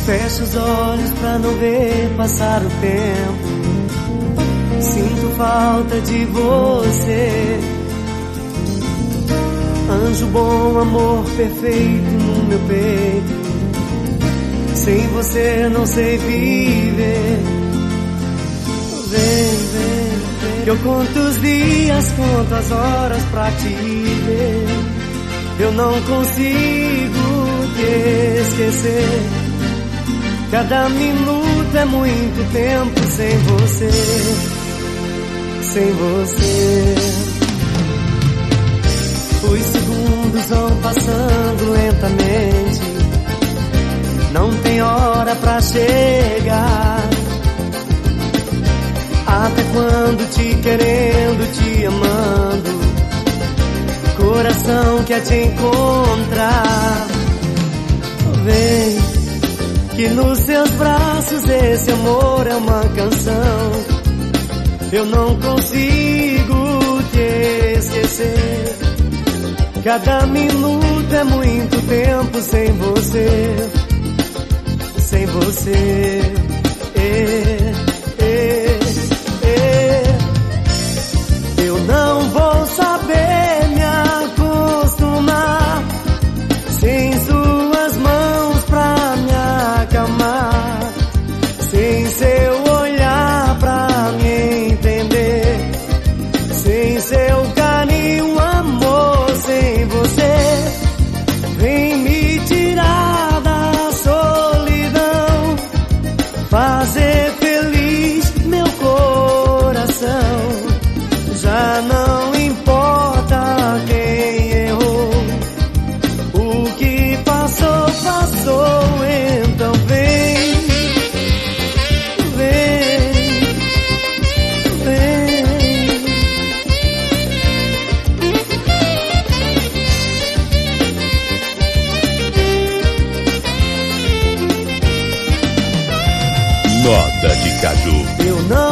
Fecho os olhos pra não ver passar o tempo. Sinto falta de você. Anjo bom, amor perfeito no meu peito. Sem você não sei viver. Vem, vem, vem, que eu conto os dias, conto as horas pra te ver. Eu não consigo te esquecer. Cada minuto é muito tempo sem você, sem você. Os segundos vão passando lentamente. Não tem hora pra chegar. Até quando te querendo, te amando. Coração quer te encontrar. Vem, que nos seus braços esse amor é uma canção. Eu não consigo te esquecer. Cada minuto é muito tempo sem você, sem você. Eu não vou saber me acostumar sem suas mãos pra me acalmar, sem seu olhar pra me entender, sem seu carinho, amor, sem você. Vem me tirar da solidão, fazer feliz meu coração. Já não importa quem errou, o que passou, passou. Então vem, vem, vem. Nota de Caju. Eu não